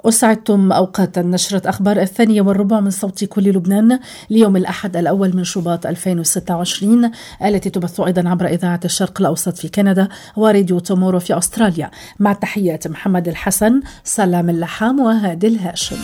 أسعدتم أوقات نشرة أخبار 2:15 من صوت كل لبنان ليوم الأحد الأول من شباط 2026 التي تبث أيضا عبر إذاعة الشرق الأوسط في كندا وراديو تومورو في أستراليا. مع تحيات محمد الحسن، سلام اللحام وهادي الهاشم.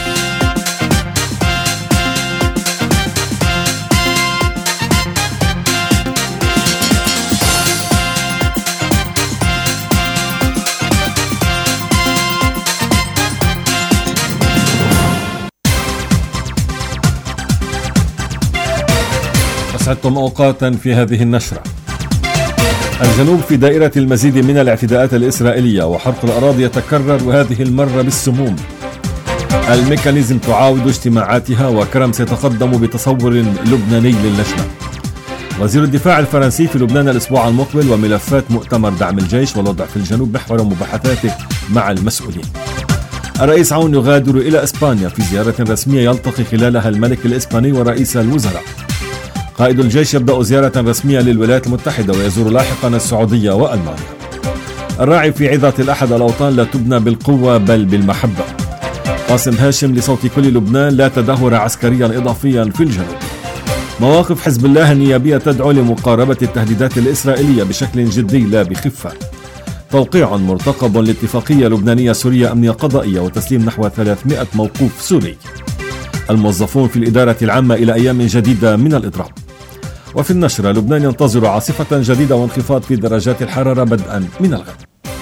أسعدتم أوقاتا في هذه النشرة. الجنوب في دائرة المزيد من الاعتداءات الإسرائيلية وحرق الأراضي يتكرر وهذه المرة بالسموم. الميكانيزم تعاود اجتماعاتها وكرم سيتقدم بتصور لبناني للجنة. وزير الدفاع الفرنسي في لبنان الأسبوع المقبل وملفات مؤتمر دعم الجيش والوضع في الجنوب محور مباحثاته مع المسؤولين. الرئيس عون يغادر إلى إسبانيا في زيارة رسمية يلتقي خلالها الملك الإسباني ورئيس الوزراء. قائد الجيش يبدأ زيارة رسمية للولايات المتحدة ويزور لاحقا السعودية وألمانيا. الراعي في عظة الأحد الأوطان لا تبنى بالقوة بل بالمحبة. قاسم هاشم لصوت كل لبنان: لا تدهور عسكريا إضافيا في الجنوب. مواقف حزب الله النيابية تدعو لمقاربة التهديدات الإسرائيلية بشكل جدي لا بخفة. توقيع مرتقب لاتفاقية لبنانية سورية أمنية قضائية وتسليم نحو 300 موقوف سوري. الموظفون في الإدارة العامة إلى أيام جديدة من الإضراب. وفي النشرة: لبنان ينتظر عاصفة جديدة وانخفاض في درجات الحرارة بدءا من الغد.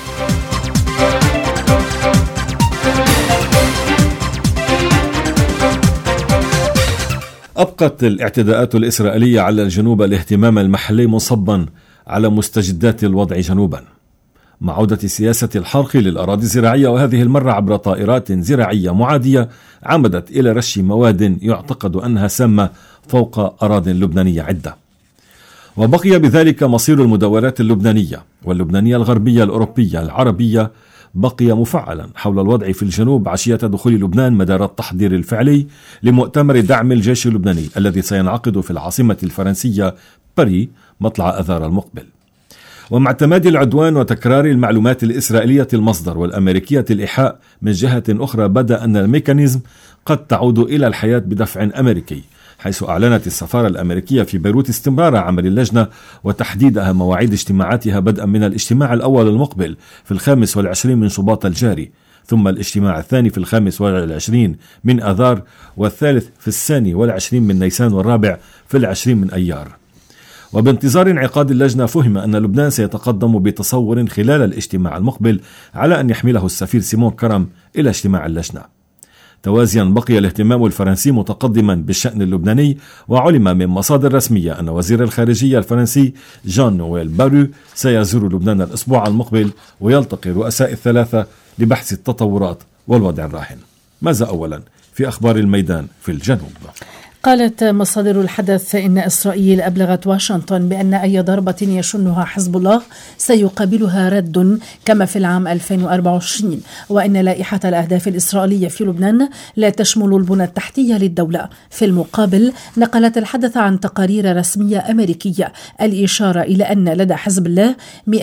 أبقت الاعتداءات الإسرائيلية على الجنوب الاهتمام المحلي منصبا على مستجدات الوضع جنوبا، مع عودة سياسة الحرق للأراضي الزراعية، وهذه المرة عبر طائرات زراعية معادية عمدت إلى رش مواد يعتقد أنها سامة فوق أراضٍ لبنانية عدة. وبقي بذلك مصير المدورات اللبنانية واللبنانية الغربية الأوروبية العربية بقي مفعلا حول الوضع في الجنوب عشية دخول لبنان مدار التحضير الفعلي لمؤتمر دعم الجيش اللبناني الذي سينعقد في العاصمة الفرنسية باريس مطلع أذار المقبل. ومع تمادي العدوان وتكرار المعلومات الإسرائيلية المصدر والأمريكية الإيحاء من جهة أخرى، بدا أن الميكانيزم قد تعود إلى الحياة بدفع أمريكي، حيث أعلنت السفارة الأمريكية في بيروت استمرار عمل اللجنة وتحديدها مواعيد اجتماعاتها بدءا من الاجتماع الأول المقبل في 25 من شباط الجاري، ثم الاجتماع الثاني في 25 من أذار، والثالث في 22 من نيسان، والرابع في 20 من أيار. وبانتظار انعقاد اللجنة فهم أن لبنان سيتقدم بتصور خلال الاجتماع المقبل على أن يحمله السفير سيمون كرم إلى اجتماع اللجنة. توازيا بقي الاهتمام الفرنسي متقدما بالشأن اللبناني، وعلم من مصادر رسمية أن وزير الخارجية الفرنسي جان نويل بارو سيزور لبنان الأسبوع المقبل ويلتقي رؤساء الثلاثة لبحث التطورات والوضع الراهن. ماذا أولا في أخبار الميدان في الجنوب؟ قالت مصادر الحدث إن إسرائيل أبلغت واشنطن بأن أي ضربة يشنها حزب الله سيقابلها رد كما في العام 2024، وأن لائحة الأهداف الإسرائيلية في لبنان لا تشمل البنى التحتية للدولة. في المقابل نقلت الحدث عن تقارير رسمية أمريكية الإشارة إلى أن لدى حزب الله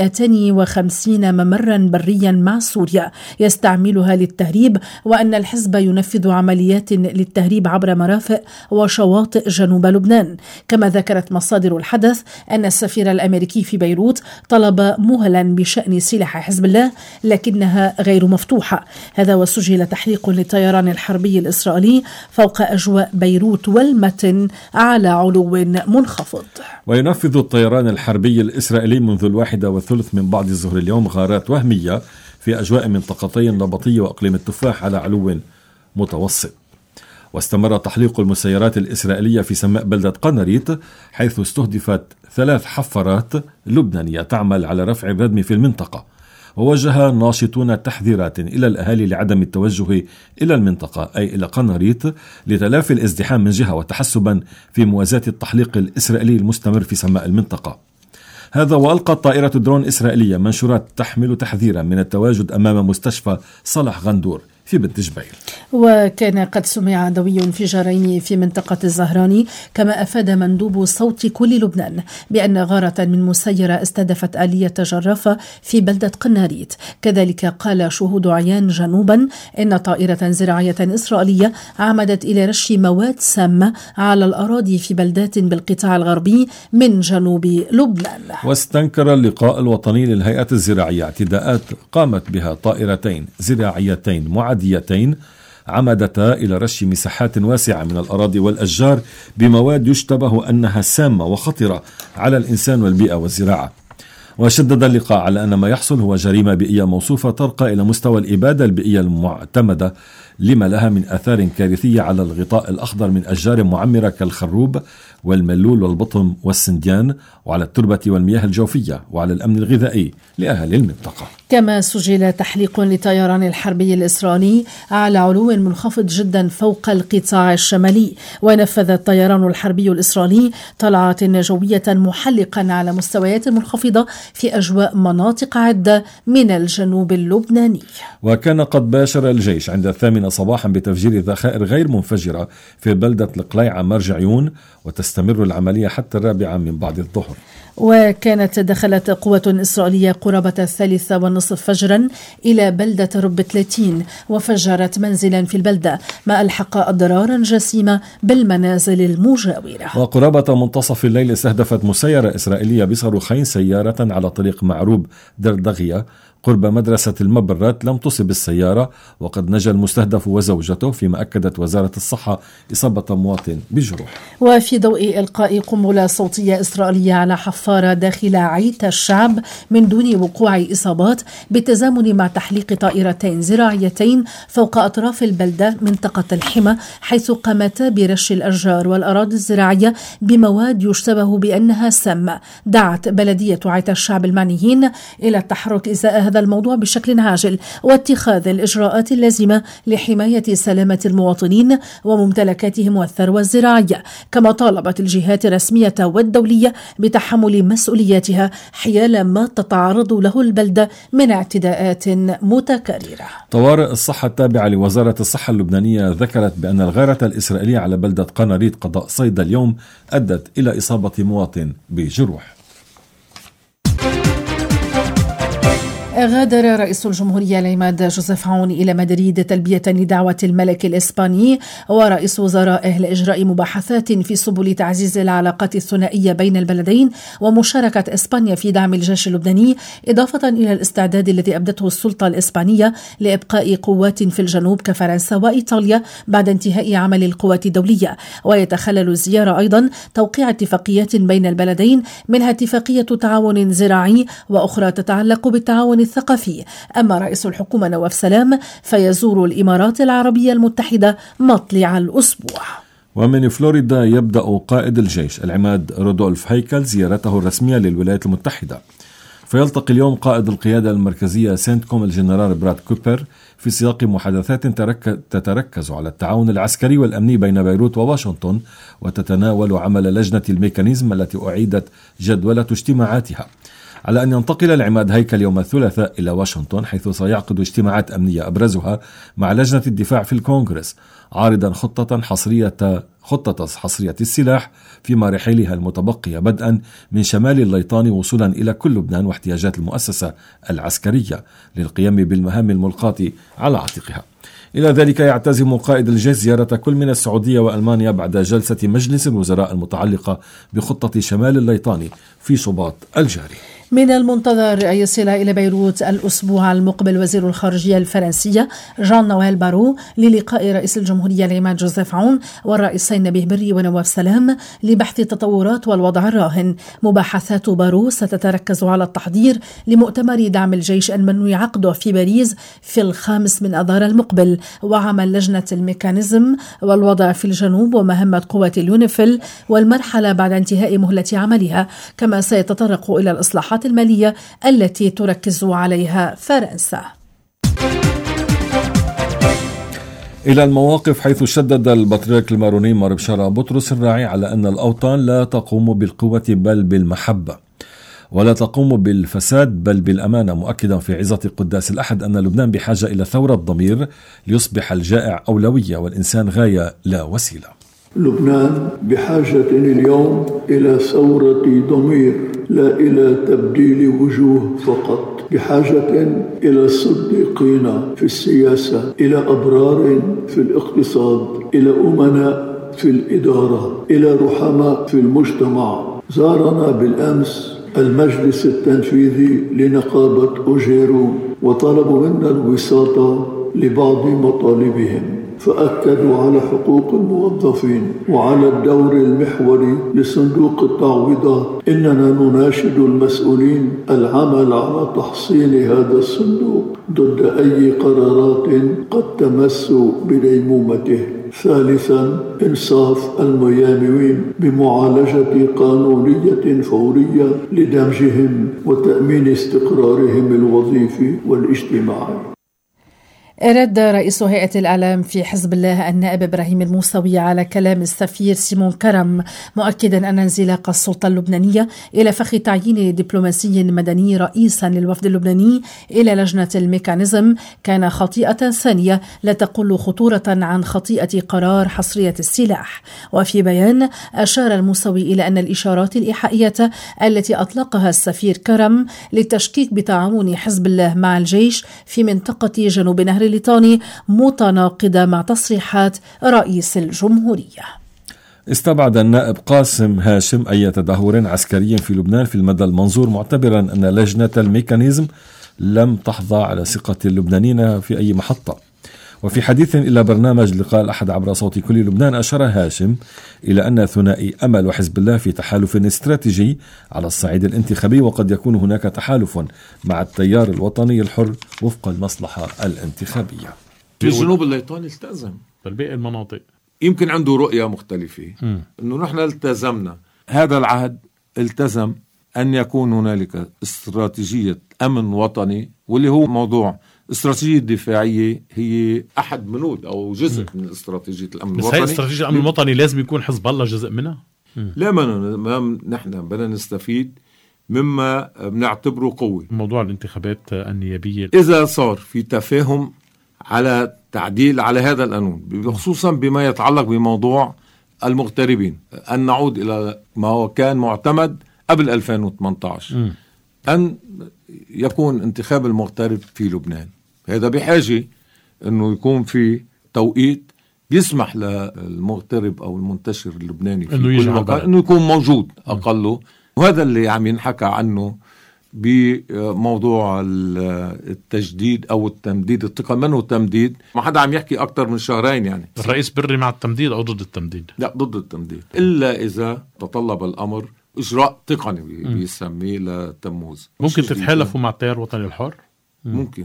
250 ممرا بريا مع سوريا يستعملها للتهريب، وأن الحزب ينفذ عمليات للتهريب عبر مرافق وشواطئ جنوب لبنان. كما ذكرت مصادر الحدث أن السفير الأمريكي في بيروت طلب مهلا بشأن سلاح حزب الله لكنها غير مفتوحة. هذا وسجل تحليق للطيران الحربي الإسرائيلي فوق أجواء بيروت والمتن على علو منخفض. وينفذ الطيران الحربي الإسرائيلي منذ 1:30 من بعد الظهر اليوم غارات وهمية في أجواء منطقتي النبطية وأقليم التفاح على علو متوسط. واستمر تحليق المسيرات الإسرائيلية في سماء بلدة قنريت، حيث استهدفت 3 حفارات لبنانية تعمل على رفع الردم في المنطقة. ووجه ناشطون تحذيرات إلى الأهالي لعدم التوجه إلى المنطقة أي إلى قنريت لتلافي الازدحام من جهة وتحسبا في موازاة التحليق الإسرائيلي المستمر في سماء المنطقة. هذا وألقت طائرة درون إسرائيلية منشورات تحمل تحذيرا من التواجد أمام مستشفى صلاح غندور في بنت جبيل. وكان قد سمع دوي انفجارين في منطقة الزهراني، كما أفاد مندوب صوت كل لبنان بأن غارة من مسيرة استهدفت آلية جرافة في بلدة قناريت. كذلك قال شهود عيان جنوبا إن طائرة زراعية إسرائيلية عمدت إلى رش مواد سامة على الأراضي في بلدات بالقطاع الغربي من جنوب لبنان. واستنكر اللقاء الوطني للهيئة الزراعية اعتداءات قامت بها طائرتين زراعيتين معاديتين عمدتا إلى رش مساحات واسعة من الأراضي والأشجار بمواد يشتبه أنها سامة وخطرة على الإنسان والبيئة والزراعة. وشدد اللقاء على أن ما يحصل هو جريمة بيئية موصوفة ترقى إلى مستوى الإبادة البيئية المعتمدة لما لها من آثار كارثية على الغطاء الأخضر من أشجار معمرة كالخروب والملول والبطم والسنديان، وعلى التربة والمياه الجوفية، وعلى الأمن الغذائي لأهل المنطقة. كما سجل تحليق للطيران الحربي الإسرائيلي على علو منخفض جدا فوق القطاع الشمالي، ونفذ الطيران الحربي الإسرائيلي طلعات جوية محلقا على مستويات منخفضة في أجواء مناطق عدة من الجنوب اللبناني. وكان قد باشر الجيش عند 8 صباحا بتفجير ذخائر غير منفجرة في بلدة القليعة مرجعيون، وتستمر العملية حتى 4 من بعد الظهر. وكانت دخلت قوة إسرائيلية قرابة 3:30 فجرا إلى بلدة رب 30 وفجرت منزلا في البلدة، ما ألحق أضرارا جسيمة بالمنازل المجاورة. وقرابة منتصف الليل استهدفت مسيرة إسرائيلية بصاروخين سيارة على طريق معروب دردغية قرب مدرسة المبرات، لم تصب السيارة، وقد نجا المستهدف وزوجته، فيما أكدت وزارة الصحة إصابة مواطن بجروح. وفي ضوء إلقاء قنبلة صوتية إسرائيلية على حفارة داخل عيت الشعب من دون وقوع إصابات، بالتزامن مع تحليق طائرتين زراعيتين فوق أطراف البلدة منطقة الحمى، حيث قامتا برش الأشجار والأراضي الزراعية بمواد يشتبه بأنها سامة، دعت بلدية عيت الشعب المعنيين إلى التحرك إزاء هذا الموضوع بشكل عاجل واتخاذ الإجراءات اللازمة لحماية سلامة المواطنين وممتلكاتهم والثروة الزراعية. كما طالبت الجهات الرسمية والدولية بتحمل مسؤولياتها حيال ما تتعرض له البلدة من اعتداءات متكررة. طوارئ الصحة التابعة لوزارة الصحة اللبنانية ذكرت بأن الغارة الإسرائيلية على بلدة قناريت قضاء صيدا اليوم أدت إلى إصابة مواطن بجروح. غادر رئيس الجمهورية العماد جوزيف عون إلى مدريد تلبية لدعوة الملك الإسباني ورئيس وزرائه لإجراء مباحثات في سبل تعزيز العلاقات الثنائية بين البلدين ومشاركة إسبانيا في دعم الجيش اللبناني، إضافة إلى الاستعداد الذي أبدته السلطة الإسبانية لإبقاء قوات في الجنوب كفرنسا وإيطاليا بعد انتهاء عمل القوات الدولية. ويتخلل الزيارة أيضا توقيع اتفاقيات بين البلدين، منها اتفاقية تعاون زراعي وأخرى تتعلق بالتعاون الثقافي. أما رئيس الحكومة نواف سلام فيزور الإمارات العربية المتحدة مطلع الأسبوع. ومن فلوريدا يبدأ قائد الجيش العماد رودولف هيكل زيارته الرسمية للولايات المتحدة، فيلتقي اليوم قائد القيادة المركزية سنتكوم الجنرال براد كوبر في سياق محادثات تتركز على التعاون العسكري والأمني بين بيروت وواشنطن، وتتناول عمل لجنة الميكانيزم التي أعيدت جدولة اجتماعاتها. على أن ينتقل العماد هيكل يوم الثلاثاء إلى واشنطن، حيث سيعقد اجتماعات أمنية أبرزها مع لجنة الدفاع في الكونغرس، عارضا خطة حصرية السلاح في مراحلها المتبقية بدءا من شمال الليطان وصولا إلى كل لبنان واحتياجات المؤسسة العسكرية للقيام بالمهام الملقاة على عاتقها. إلى ذلك يعتزم قائد الجيش زيارة كل من السعودية وألمانيا بعد جلسة مجلس الوزراء المتعلقة بخطة شمال الليطاني في شباط الجاري. من المنتظر أن يصل إلى بيروت الأسبوع المقبل وزير الخارجية الفرنسية جان نويل بارو للقاء رئيس الجمهورية العماد جوزيف عون والرئيسين نبيه بري ونواف سلام لبحث التطورات والوضع الراهن. مباحثات بارو ستتركز على التحضير لمؤتمر دعم الجيش المنوي عقده في باريس في 5 من أذار المقبل، وعمل لجنة الميكانيزم والوضع في الجنوب ومهمة قوات اليونيفيل والمرحلة بعد انتهاء مهلة عملها. كما سيتطرق إلى الإصلاحات المالية التي تركز عليها فرنسا. إلى المواقف، حيث شدد البطريرك الماروني مار بشارة بطرس الراعي على أن الأوطان لا تقوم بالقوة بل بالمحبة. ولا تقوم بالفساد بل بالأمانة، مؤكدا في عظة قداس الأحد أن لبنان بحاجة إلى ثورة ضمير ليصبح الجائع أولوية والإنسان غاية لا وسيلة. لبنان بحاجة اليوم إلى ثورة ضمير لا إلى تبديل وجوه فقط، بحاجة إلى الصديقين في السياسة، إلى أبرار في الاقتصاد، إلى أمناء في الإدارة، إلى رحماء في المجتمع. زارنا بالأمس المجلس التنفيذي لنقابة أجيرو وطلبوا منا الوساطة لبعض مطالبهم، فأكدوا على حقوق الموظفين وعلى الدور المحوري لصندوق التعويضات. إننا نناشد المسؤولين العمل على تحصين هذا الصندوق ضد أي قرارات قد تمس بديمومته. ثالثا، إنصاف الميامين بمعالجة قانونية فورية لدمجهم وتأمين استقرارهم الوظيفي والاجتماعي. رد رئيس هيئة الإعلام في حزب الله النائب إبراهيم الموسوي على كلام السفير سيمون كرم، مؤكدا أن انزلاق السلطة اللبنانية إلى فخ تعيين دبلوماسي مدني رئيسا للوفد اللبناني إلى لجنة الميكانيزم كان خطيئة ثانية لا تقل خطورة عن خطيئة قرار حصرية السلاح. وفي بيان أشار الموسوي إلى أن الإشارات الإيحائية التي أطلقها السفير كرم للتشكيك بتعاون حزب الله مع الجيش في منطقة جنوب نهر الليطاني متناقضة مع تصريحات رئيس الجمهورية. استبعد النائب قاسم هاشم أي تدهور عسكري في لبنان في المدى المنظور، معتبرا أن لجنة الميكانيزم لم تحظى على ثقة اللبنانيين في أي محطة. وفي حديث إلى برنامج لقاء الأحد عبر صوت كل لبنان، أشار هاشم إلى أن ثنائي أمل وحزب الله في تحالف استراتيجي على الصعيد الانتخابي، وقد يكون هناك تحالف مع التيار الوطني الحر وفق المصلحة الانتخابية. في الجنوب الليطاني التزم، بالباقي المناطق يمكن عنده رؤية مختلفة. إنه نحن التزمنا هذا العهد، التزم أن يكون هنالك استراتيجية أمن وطني، واللي هو موضوع استراتيجية دفاعية هي أحد بنود أو جزء من استراتيجية الأمن الوطني. بس هي استراتيجية الأمن الوطني لازم يكون حزب الله جزء منها؟ لا، ما نحن بدنا نستفيد مما بنعتبره قوة. موضوع الانتخابات النيابية، إذا صار في تفاهم على تعديل على هذا القانون، خصوصا بما يتعلق بموضوع المغتربين، أن نعود إلى ما هو كان معتمد قبل 2018، أن يكون انتخاب المغترب في لبنان. هذا بحاجة أنه يكون في توقيت بيسمح للمغترب أو المنتشر اللبناني في كل مكان أنه يكون موجود أقله. وهذا اللي عم ينحكى عنه بموضوع التجديد أو التمديد. الثقة منه تمديد، ما حدا عم يحكي أكتر من شهرين. يعني الرئيس بري مع التمديد أو ضد التمديد؟ لا، ضد التمديد، إلا إذا تطلب الأمر إجراء تقني بيسميه لتموز. ممكن تتحالفوا مع التيار الوطني الحر؟ ممكن.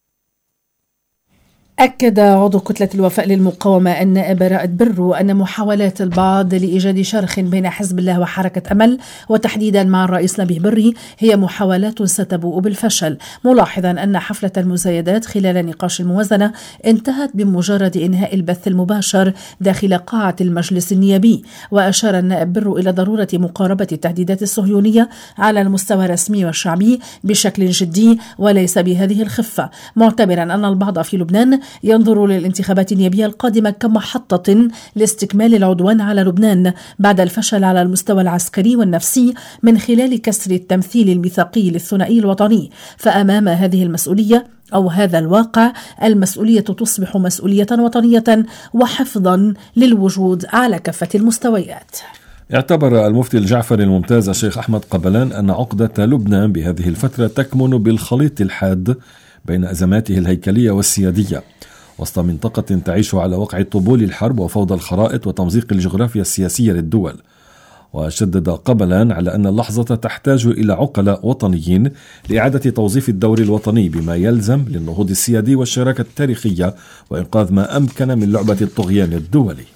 أكد عضو كتلة الوفاء للمقاومة النائب رائد برو أن محاولات البعض لإيجاد شرخ بين حزب الله وحركة أمل وتحديدا مع الرئيس نبيه بري هي محاولات ستبوء بالفشل، ملاحظا أن حفلة المزايدات خلال نقاش الموازنة انتهت بمجرد إنهاء البث المباشر داخل قاعة المجلس النيابي. وأشار النائب برو إلى ضرورة مقاربة التهديدات الصهيونية على المستوى الرسمي والشعبي بشكل جدي وليس بهذه الخفة، معتبرا أن البعض في لبنان ينظر للانتخابات النيابية القادمة كمحطة لاستكمال العدوان على لبنان بعد الفشل على المستوى العسكري والنفسي من خلال كسر التمثيل الميثاقي للثنائي الوطني. فأمام هذه المسؤولية أو هذا الواقع، المسؤولية تصبح مسؤولية وطنية وحفظا للوجود على كافة المستويات. اعتبر المفتي الجعفري الممتاز الشيخ أحمد قبلان أن عقدة لبنان بهذه الفترة تكمن بالخليط الحاد بين أزماته الهيكلية والسيادية وسط منطقة تعيش على وقع طبول الحرب وفوضى الخرائط وتمزيق الجغرافيا السياسية للدول. وشدد قبلان على أن اللحظة تحتاج إلى عقلاء وطنيين لإعادة توظيف الدور الوطني بما يلزم للنهوض السيادي والشراكة التاريخية وإنقاذ ما أمكن من لعبة الطغيان الدولي.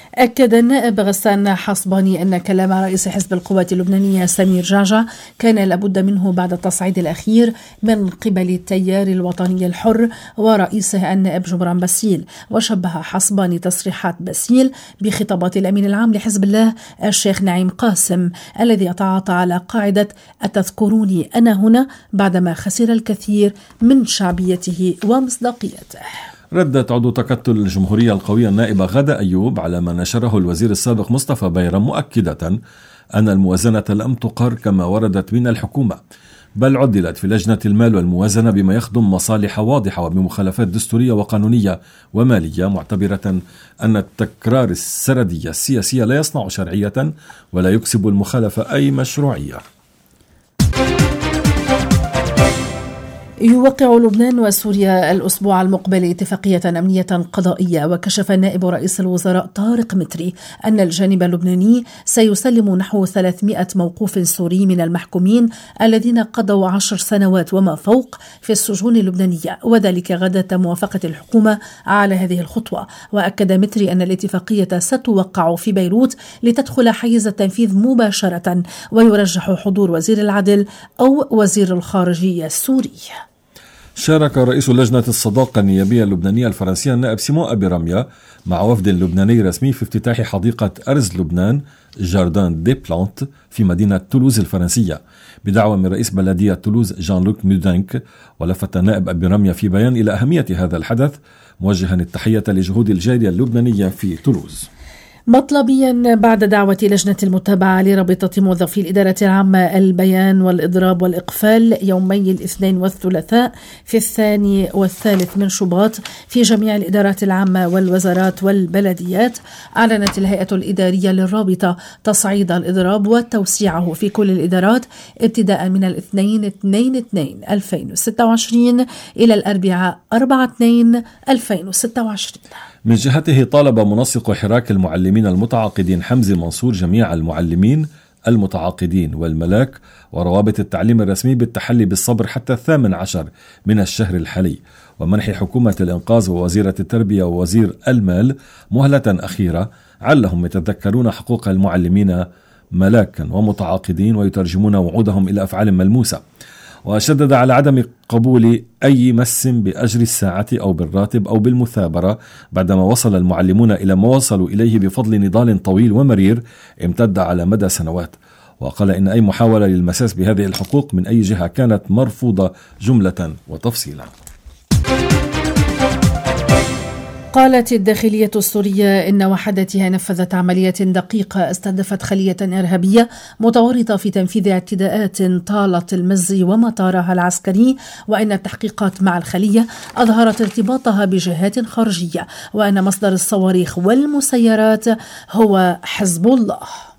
أكد النائب غسان حصباني أن كلام رئيس حزب القوات اللبنانية سمير جعجع كان لابد منه بعد التصعيد الأخير من قبل التيار الوطني الحر ورئيسه النائب جبران باسيل. وشبه حصباني تصريحات باسيل بخطابات الأمين العام لحزب الله الشيخ نعيم قاسم الذي يتعاطى على قاعدة أتذكروني أنا هنا بعدما خسر الكثير من شعبيته ومصداقيته. ردت عضو تكتل الجمهورية القوية النائبة غادة أيوب على ما نشره الوزير السابق مصطفى بيرم مؤكدة أن الموازنة لم تقر كما وردت من الحكومة، بل عدلت في لجنة المال والموازنة بما يخدم مصالح واضحة وبمخالفات دستورية وقانونية ومالية، معتبرة أن التكرار السردية السياسية لا يصنع شرعية ولا يكسب المخالفة أي مشروعية. يوقع لبنان وسوريا الأسبوع المقبل اتفاقية أمنية قضائية. وكشف نائب رئيس الوزراء طارق متري أن الجانب اللبناني سيسلم نحو 300 موقوف سوري من المحكومين الذين قضوا 10 سنوات وما فوق في السجون اللبنانية، وذلك غدا موافقة الحكومة على هذه الخطوة. وأكد متري أن الاتفاقية ستوقع في بيروت لتدخل حيز التنفيذ مباشرة، ويرجح حضور وزير العدل أو وزير الخارجية السوري. شارك رئيس لجنة الصداقة النيابية اللبنانية الفرنسية النائب سيمون أبي رمية مع وفد لبناني رسمي في افتتاح حديقة أرز لبنان جاردان دي بلانت في مدينة تولوز الفرنسية بدعوة من رئيس بلدية تولوز جان لوك مودينك. ولفت النائب أبي رمية في بيان إلى أهمية هذا الحدث موجها التحية لجهود الجالية اللبنانية في تولوز. مطلبيا بعد دعوة لجنة المتابعة لرابطة موظفي الإدارة العامة البيان والإضراب والإقفال يومي الاثنين والثلاثاء في 2 و3 من شباط في جميع الإدارات العامة والوزارات والبلديات، أعلنت الهيئة الإدارية للرابطة تصعيد الإضراب وتوسيعه في كل الإدارات ابتداء من الاثنين 2/2/2026 إلى الأربعاء 4/2/2026. من جهته طالب منسق حراك المعلمين المتعاقدين حمزي منصور جميع المعلمين المتعاقدين والملاك وروابط التعليم الرسمي بالتحلي بالصبر حتى 18 من الشهر الحالي، ومنح حكومة الإنقاذ ووزيرة التربية ووزير المال مهلة أخيرة علهم يتذكرون حقوق المعلمين ملاكا ومتعاقدين ويترجمون وعودهم إلى أفعال ملموسة. وشدد على عدم قبول أي مس بأجر الساعة أو بالراتب أو بالمثابرة بعدما وصل المعلمون إلى ما وصلوا إليه بفضل نضال طويل ومرير امتد على مدى سنوات. وقال إن أي محاولة للمساس بهذه الحقوق من أي جهة كانت مرفوضة جملة وتفصيلا. قالت الداخلية السورية إن وحدتها نفذت عملية دقيقة استهدفت خلية إرهابية متورطة في تنفيذ اعتداءات طالت المزي ومطارها العسكري، وإن التحقيقات مع الخلية أظهرت ارتباطها بجهات خارجية، وأن مصدر الصواريخ والمسيرات هو حزب الله.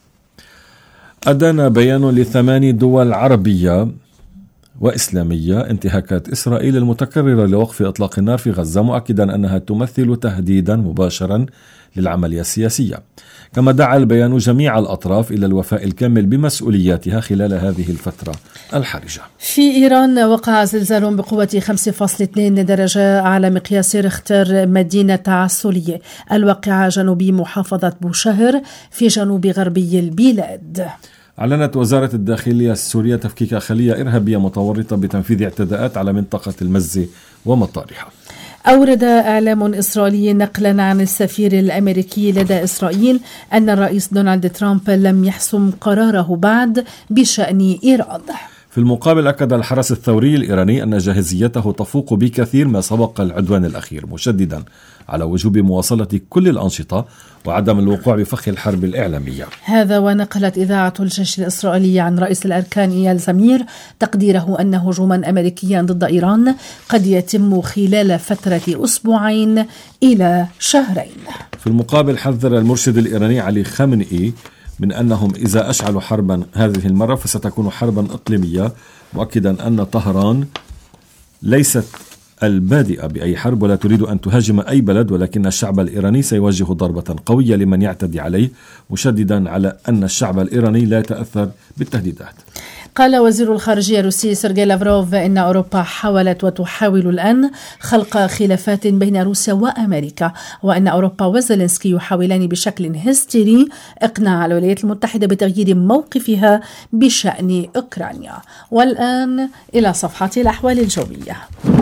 أدان بيان ل8 دول عربية وإسلامية انتهاكات إسرائيل المتكررة لوقف إطلاق النار في غزة، مؤكدا أنها تمثل تهديدا مباشرا للعملية السياسية. كما دعا البيان جميع الأطراف إلى الوفاء الكامل بمسؤولياتها خلال هذه الفترة الحرجة. في إيران وقع زلزال بقوة 5.2 درجة على مقياس ريختر مدينة عسولية الواقعة جنوبي محافظة بوشهر في جنوب غربي البلاد. أعلنت وزارة الداخلية السورية تفكيك خلية إرهابية متورطة بتنفيذ اعتداءات على منطقة المزي ومطارها. أورد إعلام إسرائيلي نقلا عن السفير الأمريكي لدى إسرائيل أن الرئيس دونالد ترامب لم يحسم قراره بعد بشأن إيران. في المقابل أكد الحرس الثوري الإيراني أن جاهزيته تفوق بكثير ما سبق العدوان الأخير، مشددا على وجوب مواصلة كل الأنشطة وعدم الوقوع بفخ الحرب الإعلامية. هذا ونقلت إذاعة الجيش الإسرائيلي عن رئيس الأركان إيال زمير تقديره أن هجوما أمريكيا ضد إيران قد يتم خلال فترة أسبوعين إلى شهرين. في المقابل حذر المرشد الإيراني علي خامنئي من أنهم إذا أشعلوا حربا هذه المرة فستكون حربا إقليمية، مؤكدا أن طهران ليست البادئة بأي حرب ولا تريد أن تهاجم أي بلد، ولكن الشعب الإيراني سيوجه ضربة قوية لمن يعتدي عليه، مشددا على أن الشعب الإيراني لا يتأثر بالتهديدات. قال وزير الخارجية الروسي سيرجي لافروف إن أوروبا حاولت وتحاول الآن خلق خلافات بين روسيا وأمريكا، وأن أوروبا وزيلينسكي يحاولان بشكل هستيري إقناع الولايات المتحدة بتغيير موقفها بشأن أوكرانيا. والآن إلى صفحة الأحوال الجوية.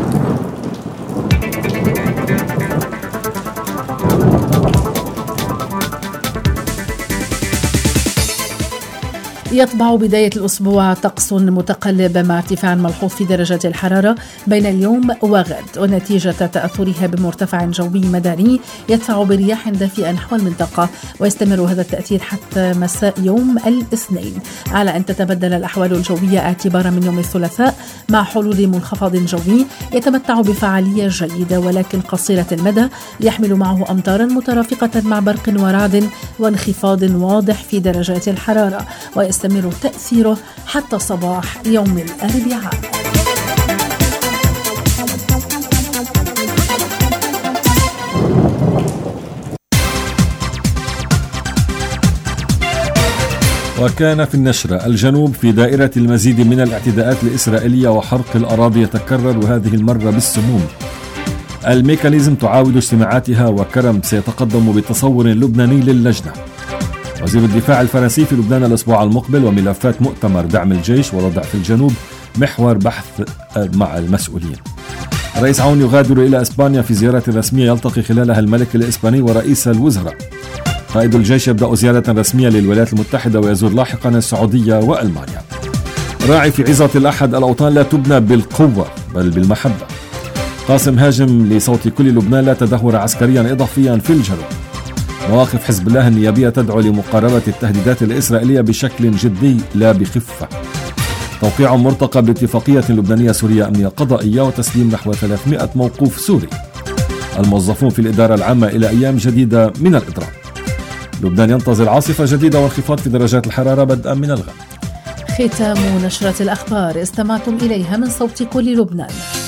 يطبع بداية الأسبوع طقس متقلب مع ارتفاع ملحوظ في درجات الحرارة بين اليوم وغد، ونتيجة تأثرها بمرتفع جوي مداري يدفع برياح دافئة نحو المنطقة، ويستمر هذا التأثير حتى مساء يوم الاثنين، على أن تتبدل الأحوال الجوية اعتبارا من يوم الثلاثاء مع حلول منخفض جوي يتمتع بفعالية جيدة ولكن قصيرة المدى، يحمل معه أمطارا مترافقة مع برق ورعد وانخفاض واضح في درجات الحرارة، ويستمر تأثيره حتى صباح يوم الأربعاء. وكان في النشرة الجنوب في دائرة المزيد من الاعتداءات الإسرائيلية وحرق الأراضي يتكرر، وهذه المرة بالسموم. الميكانيزم تعاود اجتماعاتها، وكرم سيتقدم بتصور لبناني للجنة. وزير الدفاع الفرنسي في لبنان الأسبوع المقبل، وملفات مؤتمر دعم الجيش والوضع في الجنوب محور بحث مع المسؤولين. الرئيس عون يغادر إلى إسبانيا في زيارة رسمية يلتقي خلالها الملك الإسباني ورئيس الوزراء. قائد الجيش يبدأ زيارة رسمية للولايات المتحدة ويزور لاحقا السعودية وألمانيا. راعي في عظة الأحد: الأوطان لا تبنى بالقوة بل بالمحبة. قاسم هاجم لصوت كل لبنان: لا تدهور عسكريا إضافيا في الجنوب. مواقف حزب الله النيابية تدعو لمقاربة التهديدات الإسرائيلية بشكل جدي لا بخفة. توقيع مرتقب لاتفاقية لبنانية سورية أمنية قضائية، وتسليم نحو 300 موقوف سوري. الموظفون في الإدارة العامة إلى أيام جديدة من الإضراب. لبنان ينتظر عاصفة جديدة وانخفاض في درجات الحرارة بدءا من الغد. ختام نشرة الأخبار استمعتم إليها من صوت كل لبنان.